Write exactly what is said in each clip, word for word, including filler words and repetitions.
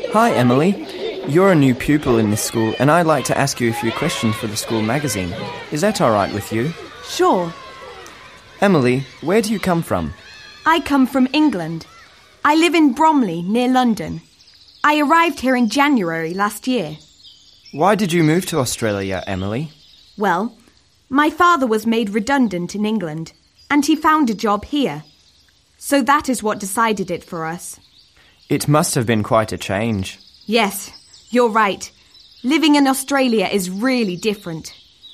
Hi, Emily. You're a new pupil in this school, and I'd like to ask you a few questions for the school magazine. Is that all right with you? Sure. Emily, where do you come from? I come from England. I live in Bromley, near London. I arrived here in January last year. Why did you move to Australia, Emily? Well, my father was made redundant in England, and he found a job here. So that is what decided it for us. It must have been quite a change. Yes, you're right. Living in Australia is really different.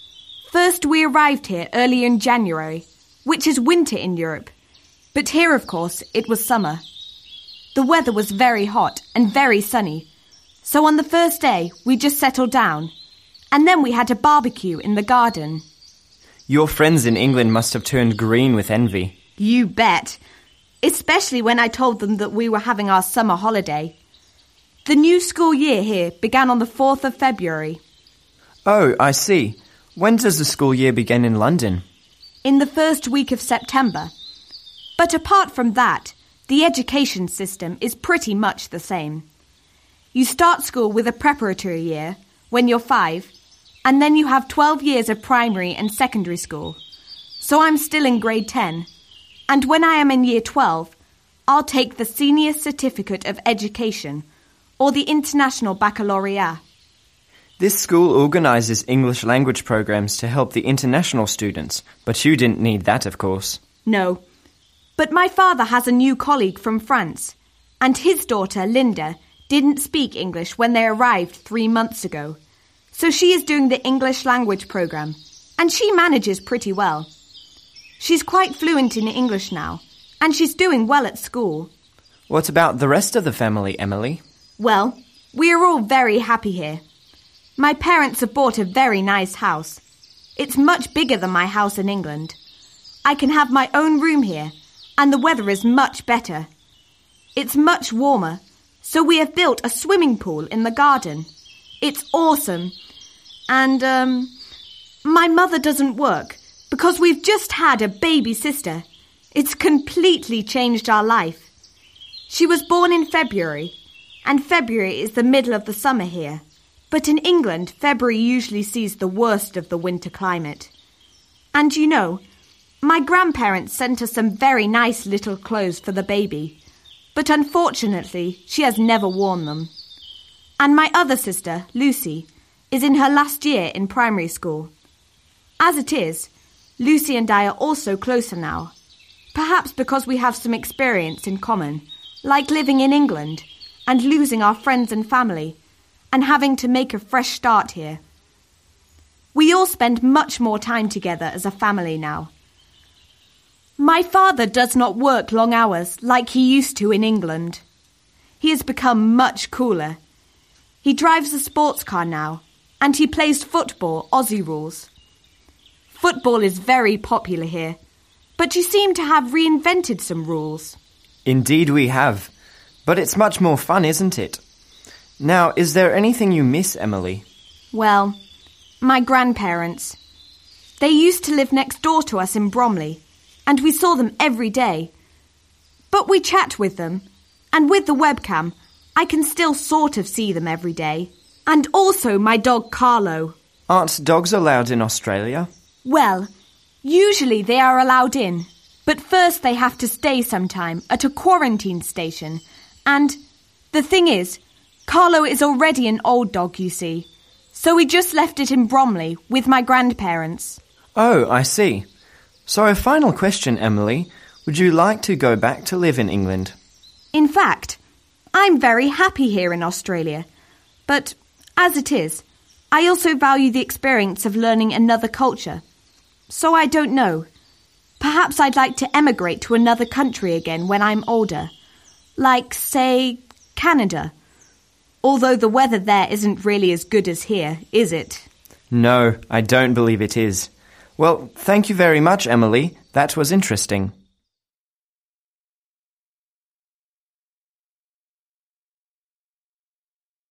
First, we arrived here early in January, which is winter in Europe. But here, of course, it was summer. The weather was very hot and very sunny. So on the first day, we just settled down. And then we had a barbecue in the garden. Your friends in England must have turned green with envy. You bet. Especially when I told them that we were having our summer holiday. The new school year here began on the fourth of February. Oh, I see. When does the school year begin in London? In the first week of September. But apart from that, the education system is pretty much the same. You start school with a preparatory year, when you're five, and then you have twelve years of primary and secondary school. So I'm still in grade ten. And when I am in year twelve, I'll take the Senior Certificate of Education, or the International Baccalaureate. This school organises English language programs to help the international students, but you didn't need that, of course. No. But my father has a new colleague from France, and his daughter, Linda, didn't speak English when they arrived three months ago. So she is doing the English language program, and she manages pretty well. She's quite fluent in English now, and she's doing well at school. What about the rest of the family, Emily? Well, we are all very happy here. My parents have bought a very nice house. It's much bigger than my house in England. I can have my own room here, and the weather is much better. It's much warmer, so we have built a swimming pool in the garden. It's awesome. And, um, my mother doesn't work because we've just had a baby sister. It's completely changed our life. She was born in February, and February is the middle of the summer here. But in England, February usually sees the worst of the winter climate. And you know, my grandparents sent us some very nice little clothes for the baby, but unfortunately, she has never worn them. And my other sister, Lucy, is in her last year in primary school. As it is, Lucy and I are also closer now, perhaps because we have some experience in common, like living in England and losing our friends and family, and having to make a fresh start here. We all spend much more time together as a family now. My father does not work long hours like he used to in England. He has become much cooler. He drives a sports car now, and he plays football Aussie rules. Football is very popular here, but you seem to have reinvented some rules. Indeed we have, but it's much more fun, isn't it? Now, is there anything you miss, Emily? Well, my grandparents. They used to live next door to us in Bromley, and we saw them every day. But we chat with them, and with the webcam, I can still sort of see them every day. And also my dog Carlo. Aren't dogs allowed in Australia? Well, usually they are allowed in, but first they have to stay some time at a quarantine station. And the thing is, Carlo is already an old dog, you see. So we just left it in Bromley with my grandparents. Oh, I see. So a final question, Emily. Would you like to go back to live in England? In fact, I'm very happy here in Australia. But as it is, I also value the experience of learning another culture. So I don't know. Perhaps I'd like to emigrate to another country again when I'm older. Like, say, Canada. Although the weather there isn't really as good as here, is it? No, I don't believe it is. Well, thank you very much, Emily. That was interesting.